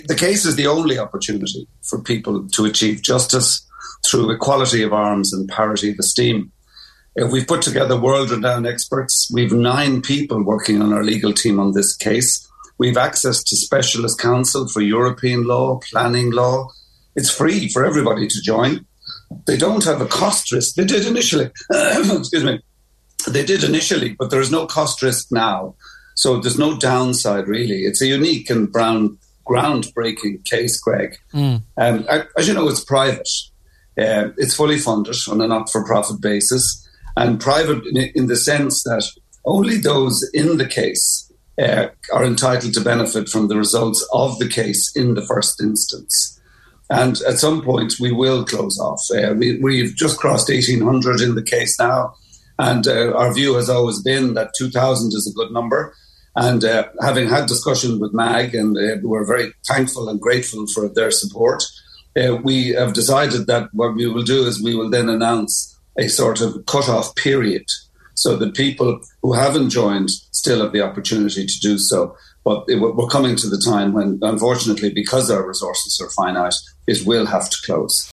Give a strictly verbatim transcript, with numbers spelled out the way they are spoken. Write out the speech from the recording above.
The case is the only opportunity for people to achieve justice through equality of arms and parity of esteem. We've put together world-renowned experts. We've nine people working on our legal team on this case. We've access to specialist counsel for European law, planning law. It's free for everybody to join. They don't have a cost risk. They did initially. Excuse me. They did initially, but there is no cost risk now. So there's no downside, really. It's a unique and brown, groundbreaking case, Greg. Mm. Um, as you know, it's private. Uh, it's fully funded on a not-for-profit basis, and private in, in the sense that only those in the case uh, are entitled to benefit from the results of the case in the first instance. And at some point, we will close off. Uh, we, we've just crossed eighteen hundred in the case now, and uh, our view has always been that two thousand is a good number. And uh, having had discussion with M A G, and uh, we're very thankful and grateful for their support, uh, we have decided that what we will do is we will then announce a sort of cut-off period so that people who haven't joined still have the opportunity to do so. But it, we're coming to the time when, unfortunately, because our resources are finite, it will have to close.